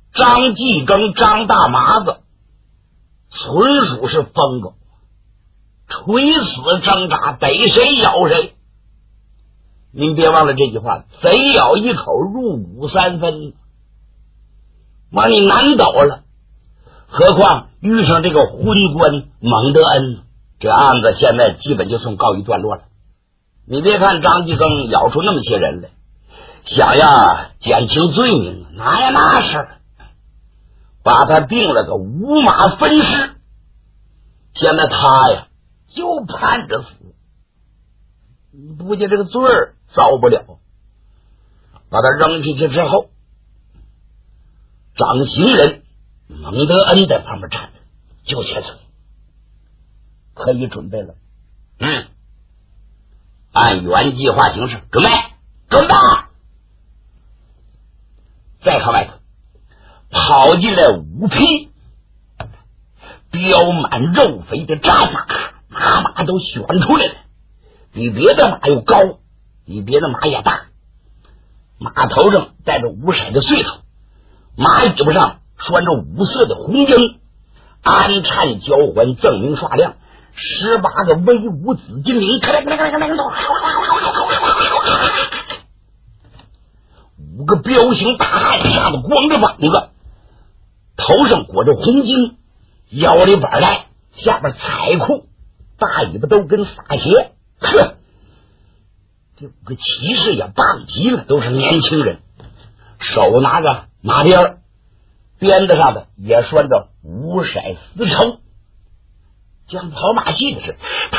张继庚、张大麻子纯属是疯狗，垂死挣扎，逮谁咬谁。您别忘了这句话，贼咬一口，入骨三分。往你难倒了，何况遇上这个昏官蒙德恩，这案子现在基本就算告一段落了。你别看张继庚咬出那么些人来，想要减轻罪名，哪有那事儿？把他定了个五马分尸，现在他呀就盼着死，估计这个罪儿遭不了。把他扔下去之后，掌刑人蒙德恩在旁边站着，就切嘴，可以准备了。按原计划行事，准备，准备。再看外头，跑进来5匹膘满肉肥的战马，马都选出来了，比别的马又高，比别的马也大，马头上带着5色的穗头，马尾巴上拴着5色的红缨，安颤交环，锃明刷亮，18个威武紫金铃，5个彪形大汉吓得光着膀子，头上裹着红巾，腰里板带，下边彩裤，大尾巴都跟撒鞋。呵，这5个骑士也棒极了，都是年轻人，手拿着马鞭，鞭子上的也拴着5色丝绸，像跑马戏的似的。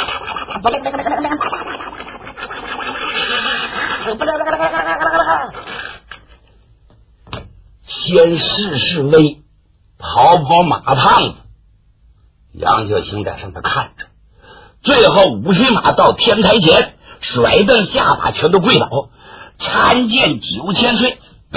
先试试威，跑跑马胖子，杨秀清在上头看着。最后5匹马到天台前，甩蹬下马，全都跪倒，参见9000岁。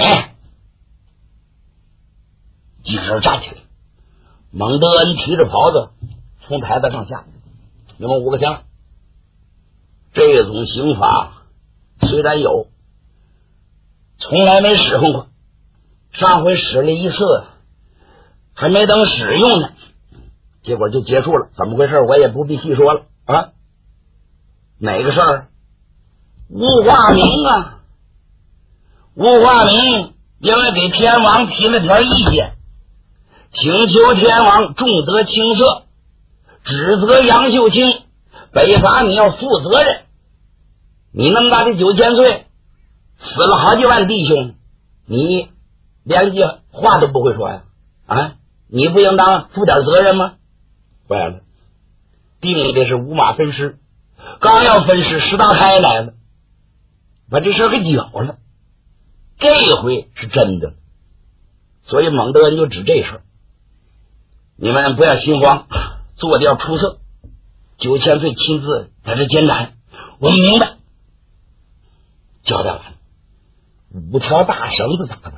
几个人站起来，蒙德恩提着袍子从台子上下，你们5个听，这种刑法虽然有，从来没使用过，上回使了一次，还没等使用呢，结果就结束了。怎么回事我也不必细说了啊。哪个事儿？吴化明啊，吴化明因为给天王提了条意见，请求天王重得轻赦，指责杨秀清北伐你要负责任。你那么大的9000岁，死了好几万弟兄，你连句话都不会说呀？啊，你不应当负点责任吗？坏了，定的是5马分尸，刚要分尸，石大开来了，把这事给搅了。这回是真的，所以蒙德恩就指这事，你们不要心慌，做的要出色。9000岁亲自在这艰难，我们明白。交代完了，5条大绳子打过来，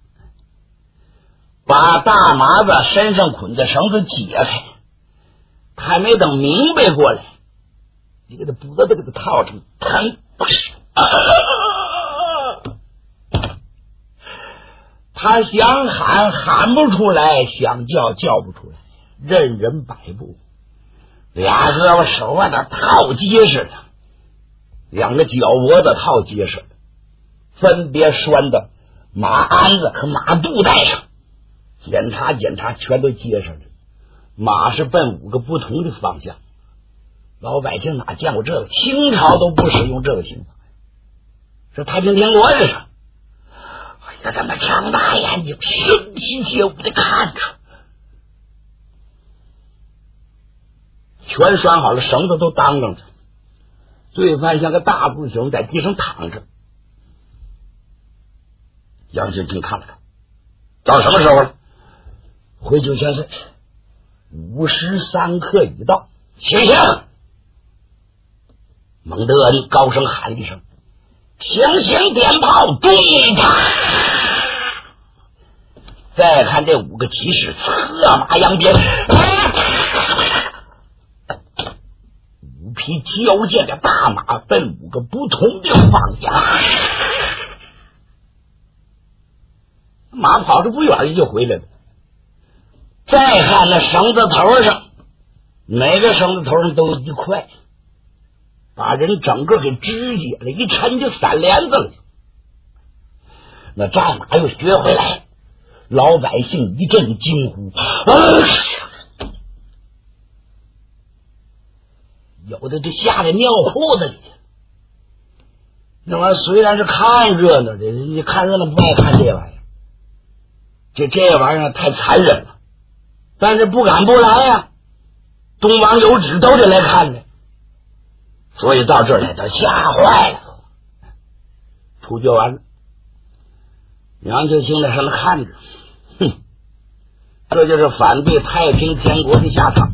把大麻子身上捆的绳子解开，还没等明白过来，你给他脖子给他套上，疼！他想喊喊不出来，想叫叫不出来，任人摆布，俩胳膊手腕那套结实的，2个脚脖子套结实的，分别拴的马鞍子和马肚带上，检查检查，全都结实的。马是奔5个不同的方向，老百姓哪见过这个？清朝都不使用这个刑法，是太平天国的事。哎呀，他们张大眼睛，生气切舞的看着，全拴好了，绳子都当啷着，罪犯像个大字熊在地上躺着。杨秀清看了看，到什么时候了？回9000岁53刻已到，醒醒！蒙德恩高声喊了一声，醒醒，点炮，追他！再看这5个骑士策马扬鞭，5匹矫健的大马奔5个不同的方向。 马跑着不远就回来了。再看那绳子头上，每个绳子头上都有一块，把人整个给肢解了，一抻就3帘子了。那战马又学回来，老百姓一阵惊呼，有的就吓得尿裤子里去。那玩意儿虽然是看热闹的，你看热闹不爱看这玩意儿，这玩意儿太残忍了，但是不敢不来呀，东王有旨都得来看的，所以到这儿来都吓坏了。处决完了，杨秀清在上面看着，这就是反对太平天国的下场。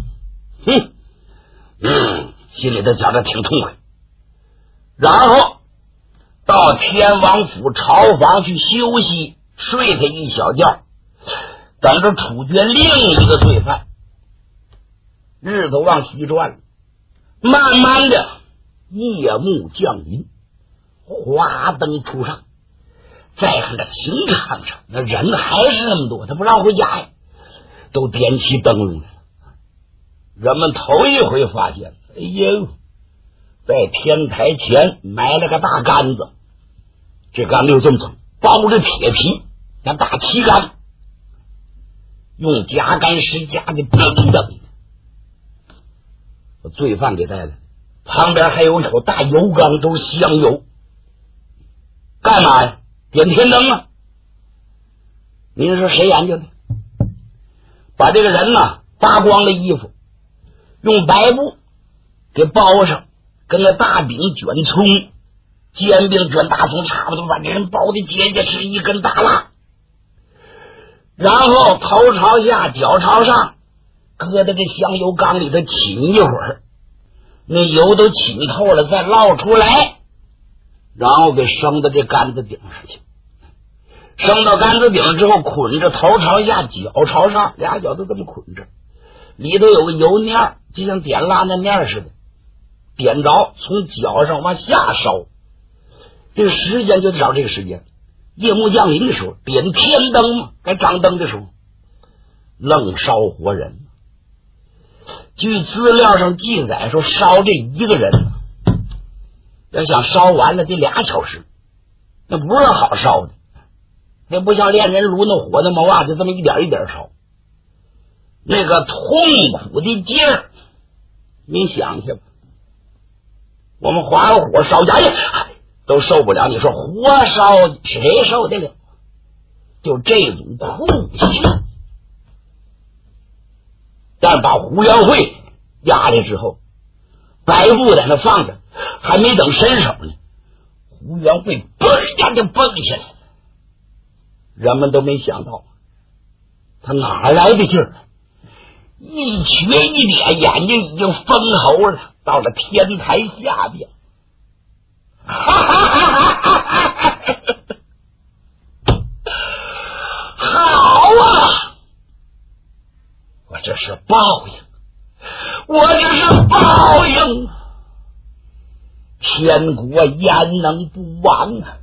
心里头觉得挺痛快。然后到天王府朝房去休息，睡他一小觉，等着处决另一个罪犯。日子往西转了，慢慢的夜幕降临，花灯初上。再看这刑场上，那人还是那么多，他不让回家呀，都点起灯笼来了。人们头一回发现，哎呦，在天台前埋了个大杆子，这杆子有这么重，包着铁皮，像大旗杆，用夹杆石夹的等等，把罪犯给带来。旁边还有一口大油缸，都是香油，干嘛呀？点天灯啊！您说谁研究的？把这个人呢扒光了衣服，用白布给包上，跟个大饼卷葱、煎饼卷大葱差不多，把这人包的结结实一根大蜡，然后头朝下脚朝上，搁在这香油缸里头浸一会儿，那油都浸透了，再捞出来，然后给升到这杆子顶上去。升到杆子顶之后，捆着头朝下脚朝上，俩脚都这么捆着，里头有个油面，就像点蜡那面似的，点着从脚上往下烧。这个时间就找这个时间，夜幕降临的时候，点天灯嘛，该张灯的时候，愣烧活人。据资料上记载说，烧这一个人要想烧完了得2小时，那不是好烧的，那不像炼人炉那火那么哇，就这么一点一点烧，那个痛苦的劲儿，你想去吧。我们划个火烧家去都受不了，你说活烧谁受得了？就这种酷刑。但是把胡元会压来之后，白布在那放着，还没等伸手呢，胡元会嘣一下就蹦起来了。人们都没想到他哪来的劲儿，一瘸一瘪，眼睛已经封喉了，到了天台下边，好啊，我这是报应，我这是报应，天国焉能不亡啊！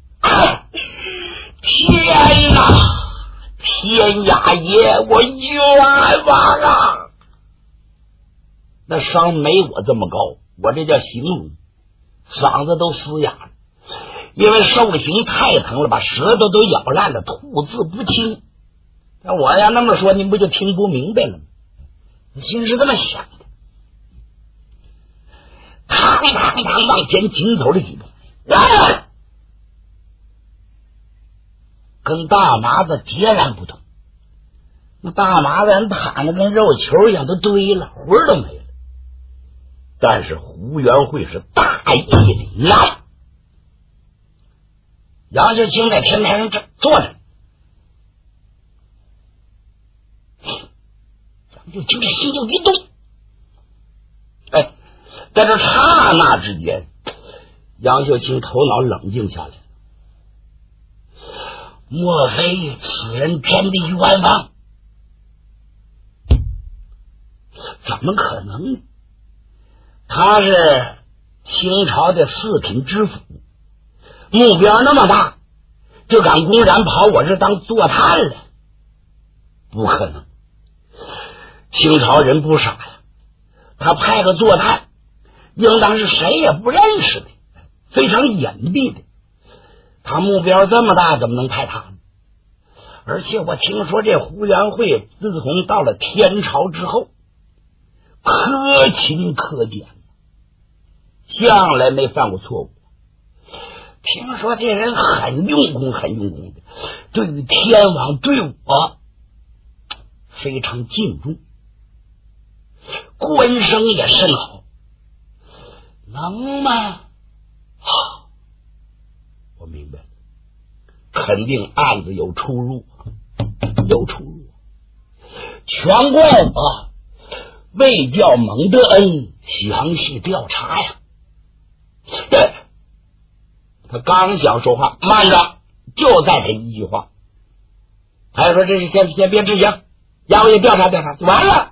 天哪，天涯爷，我冤枉啊！那伤没我这么高，我这叫形容，嗓子都嘶哑了，因为受刑太疼了，把舌头都咬烂了，吐字不清。那我要那么说，您不就听不明白了吗？我心是这么想的，堂往前紧走了几步，跟大麻子截然不同。那大麻子人躺着跟肉球一样，都堆了，魂儿都没了。但是胡元会是大义凛然。杨秀清在天台上坐着，杨秀清这心就一动。哎，在这刹那之间，杨秀清头脑冷静下来。莫非此人真的冤枉？怎么可能呢？他是清朝的4品知府，目标那么大， 就敢公然跑我这当坐探了？不可能，清朝人不傻呀，他派个坐探应当是谁也不认识的，非常隐蔽的，他目标这么大，怎么能派他呢？而且我听说这胡元会自从到了天朝之后，可勤可俭，向来没犯过错误。听说这人很用功的，对于天王对我非常敬重，官声也甚好，能吗？好，我明白了，肯定案子有出入。全怪我未调蒙德恩详细调查呀。对，他刚想说话，慢着，就在他一句话，还说这是先别执行，让我也调查，完了，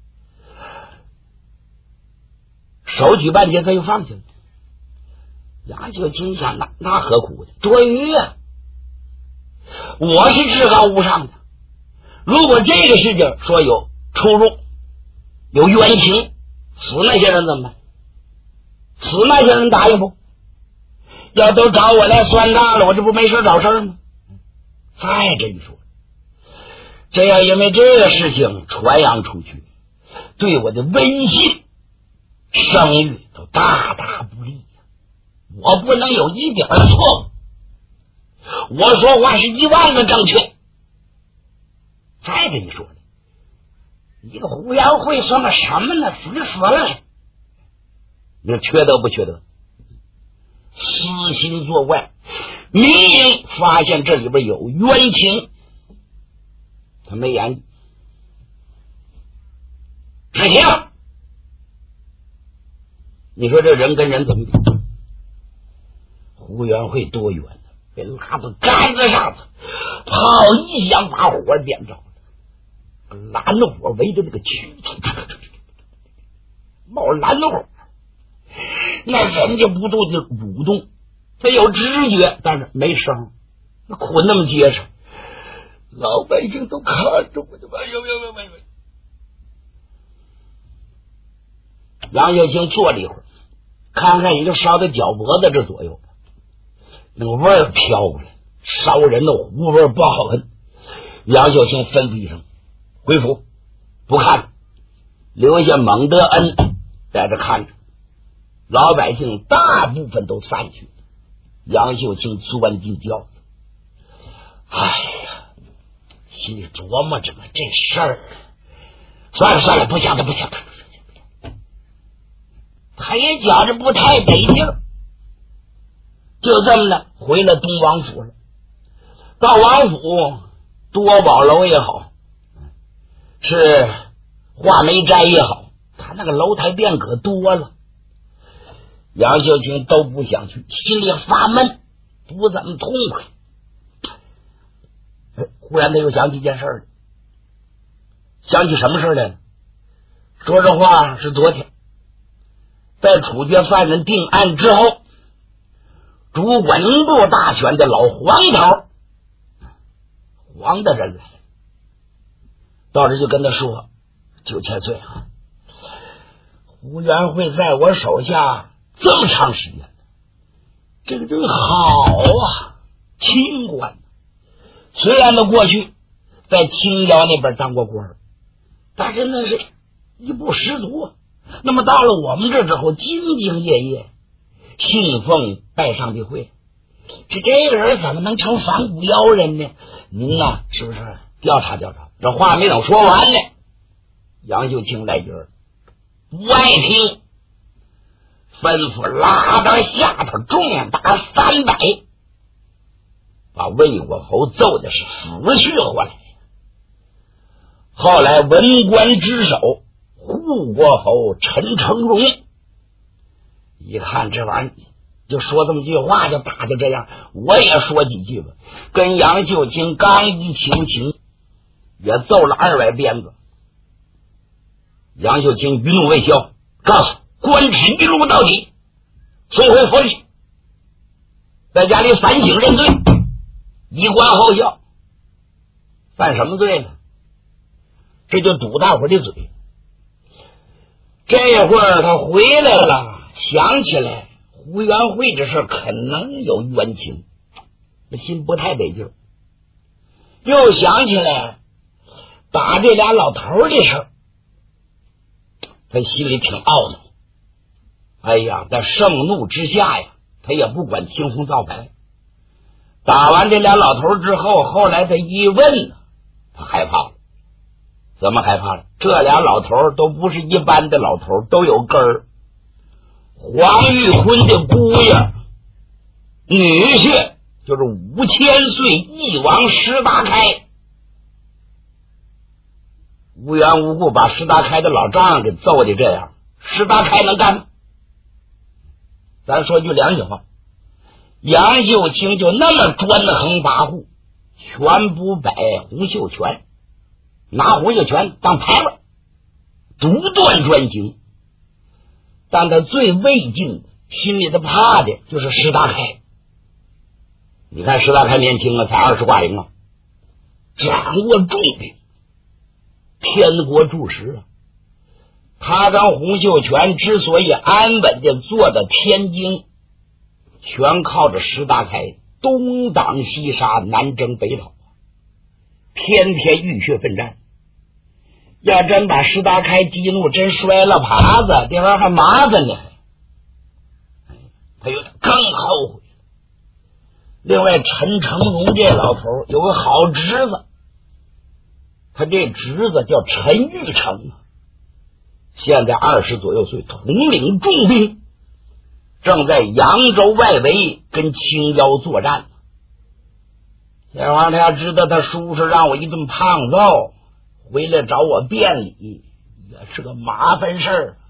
手举半截他又放下了。杨秀清想，那何苦的，多余呀，我是至高无上的，如果这个事情说有出入有冤情，死那些人怎么办？死那些人答应不？要都找我来算账了，我这不没事找事吗？再这一说，这要因为这个事情传扬出去，对我的威信声誉都大大不利呀。我不能有一点错误，我说话是10000个正确。再跟你说，一个胡杨会算个什么呢？死了，你缺德不缺德？私心作怪，明明发现这里边有冤情，他没言语，执行。你说这人跟人怎么比？胡元会多远呢？被拉到杆子上头，好一想把火点着了，蓝火围着这个区冒蓝火，那人家不动就蠕动，他有直觉，但是没声，那捆那么结实，老百姓都看着我的吧。杨秀清坐了一会儿，看看也就烧到脚脖子这左右，那个味儿飘过来，烧人的糊味不好闻。杨秀清吩咐一声，回府不看了，留下蒙德恩在这看着。老百姓大部分都散去，杨秀清钻进轿子，哎呀，心里琢磨着这事儿，算了，不想了，他也觉着不太得劲儿，就这么的回了东王府了。到王府多宝楼也好，是画眉斋也好，他那个楼台殿可多了，杨秀清都不想去，心里发闷，不怎么痛快。忽然他又想起一件事儿，想起什么事来了？说这话是昨天在处决犯人定案之后，主管部大权的老黄头黄的人来了，到这就跟他说，9千岁啊，胡元会在我手下这么长时间，这个人好啊，清官。虽然他过去在清辽那边当过官，但是那是一部师徒，那么到了我们这之后兢兢业业，信奉拜上帝会，这个人怎么能成反骨妖人呢？您呢，是不是调查？这话没等说完呢，杨秀清来劲儿，不爱听，吩咐拉到下头重打300，把魏国侯揍的是死去活来。后来文官之首护国侯陈成荣一看这玩意儿，就说这么句话，就打就这样，我也说几句吧。跟杨秀清刚一求情，也揍了200鞭子。杨秀清余怒未消，告诉官职一路到底，送回府里，在家里反省认罪。 一关后效，犯什么罪呢？这就堵大伙的嘴。这会儿他回来了，想起来胡元会这事可能有冤情，心不太得劲儿。又想起来打这俩老头的事儿，他心里挺懊恼。哎呀，在盛怒之下呀，他也不管青红皂白。打完这俩老头之后，后来他一问呢，他害怕了。怎么害怕了？这俩老头都不是一般的老头，都有根儿。黄玉坤的姑爷女婿就是5000岁义王石达开，无缘无故把石达开的老丈人给揍的这样，石达开能干吗？咱说句良心话，杨秀清就那么专横跋扈，全不摆洪秀全，拿洪秀全当牌位，独断专行。但他最畏敬的，心里他怕的就是石达开。你看石达开年轻啊，才20挂零啊，掌握重兵，天国柱石啊。他跟洪秀全之所以安稳的坐在天津，全靠着石达开东挡西杀，南征北讨，天天浴血奋战。要真把石达开激怒，真摔了耙子，这玩意儿还麻烦呢。他有点更后悔。另外，陈成荣这老头有个好侄子，他这侄子叫陈玉成，现在20左右岁，统领重兵，正在扬州外围跟清妖作战。这玩意儿他要知道他叔叔让我一顿胖揍，回来找我辩理，也是个麻烦事儿。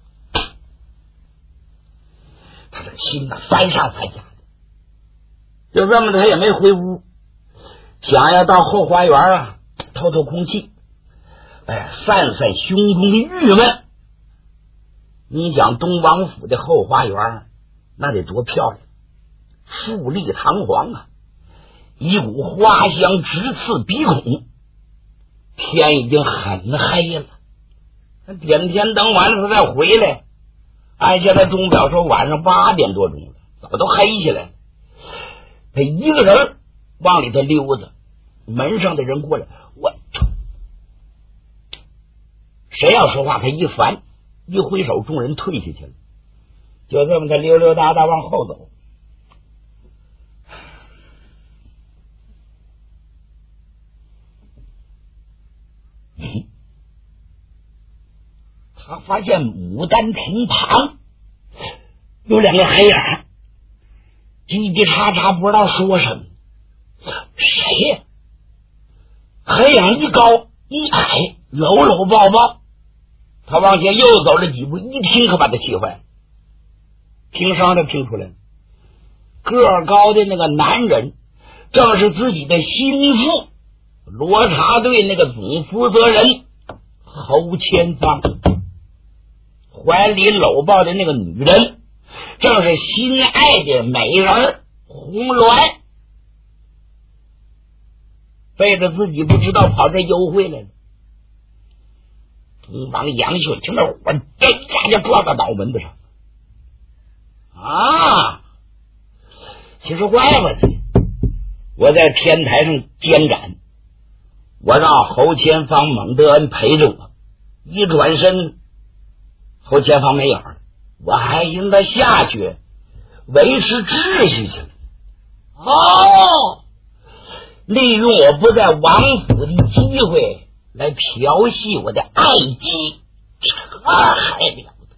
他这心呢翻上翻下的，就这么的他也没回屋，想要到后花园啊透透空气，散散胸中的郁闷。你想东王府的后花园那得多漂亮，富丽堂皇啊，一股花香直刺鼻孔。天已经很黑了，点天灯完了他再回来，按现在钟表说晚上8点多钟了，早都黑起来了。他一个人往里头溜达，门上的人过来，谁要说话他一烦，一挥手，众人退下去了。就这么他溜溜达达往后走。他发现牡丹亭旁有2个黑影，叽叽喳喳不知道说什么。谁呀？黑影一高一矮，搂搂抱抱。他往前又走了几步，一听可把他气坏了。听声他听出来了，个儿高的那个男人正是自己的心腹，罗查队那个总负责人侯千芳。怀里搂抱的那个女人正是心爱的美人红鸾，背着自己不知道跑这幽会来了。东王杨秀清的火这一下就撞到脑门子上啊！其实怪不得我在天台上监斩，我让侯千芳、蒙德恩陪着我，一转身侯千芳没影了，我还引他下去维持秩序去了。利用我不在王府的机会来调戏我的爱姬，这还了得！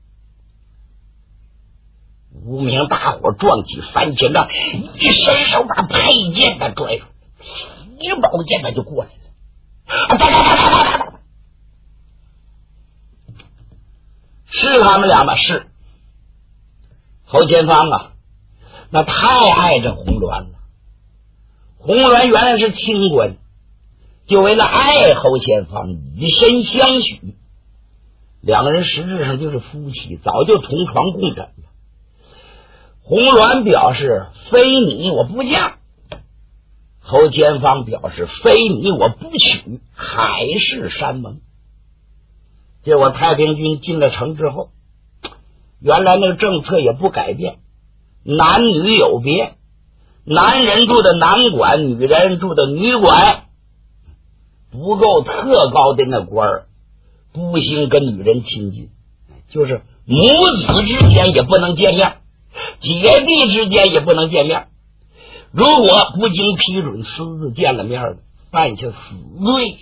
无名大伙撞起番茄仗，一伸手把佩剑的拽出来，一宝剑他就过来了。是他们俩吗？是。侯千芳啊，那太爱这红鸾了。红鸾原来是清官，就为了爱侯千芳以身相许，两个人实质上就是夫妻，早就同床共枕了。红鸾表示非你我不嫁， 侯前方表示非你我不娶，海誓山盟。结果太平军进了城之后，原来那个政策也不改变，男女有别，男人住的男馆，女人住的女馆，不够特高的那官儿不兴跟女人亲近，就是母子之间也不能见面，姐弟之间也不能见面，如果不经批准私自见了面的，犯下死罪。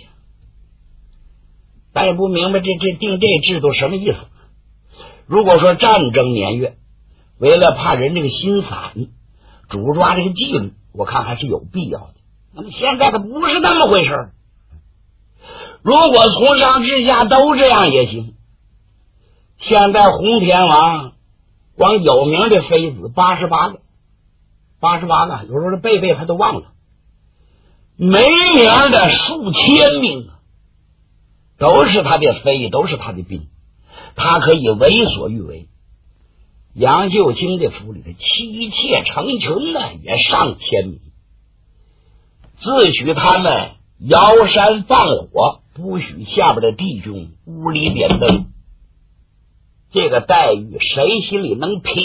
咱也不明白这定这制度什么意思。如果说战争年月为了怕人这个心散，主抓这个纪律，我看还是有必要的。那么现在它不是那么回事，如果从上至下都这样也行。现在洪天王光有名的妃子88个，88个，有时候这背他都忘了，没名的数千名，都是他的妃，都是他的兵，他可以为所欲为。杨秀清的府里的妻妾成群呢，也上千名，自诩他们摇山放火，不许下边的弟兄屋里点灯。这个待遇谁心里能平？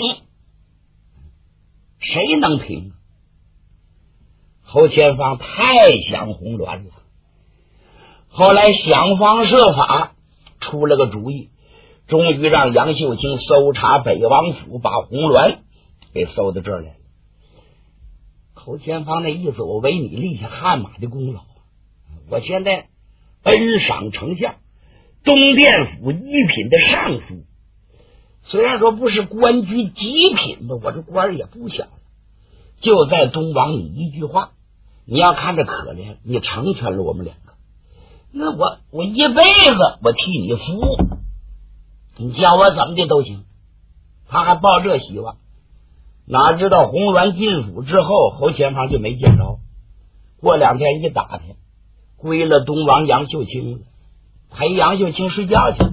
谁能平？侯前方太想红鸾了，后来想方设法出了个主意，终于让杨秀清搜查北王府，把红鸾给搜到这儿来了。侯前方那意思，我为你立下汗马的功劳，我现在恩赏丞相，东殿府一品的尚书，虽然说不是官居极品吧，我这官也不小了。就在东王你一句话，你要看着可怜，你成全了我们两个，那我一辈子我替你服务，你叫我怎么的都行。他还抱这希望，哪知道红鸾进府之后，侯前方就没见着。过2天一打听，归了东王杨秀清了，陪杨秀清睡觉去。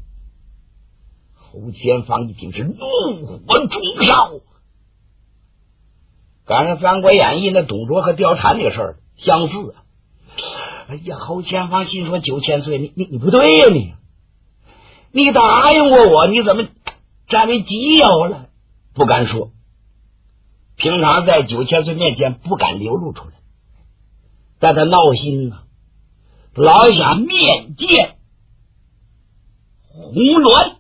侯前方一听是怒火中烧，赶上《三国演义》那董卓和貂蝉那个事儿相似啊。哎呀，侯前方心说9000岁，你不对呀，你答应过我，你怎么占为己有了？不敢说，平常在9000岁面前不敢流露出来，但他闹心呢，老想面见红鸾。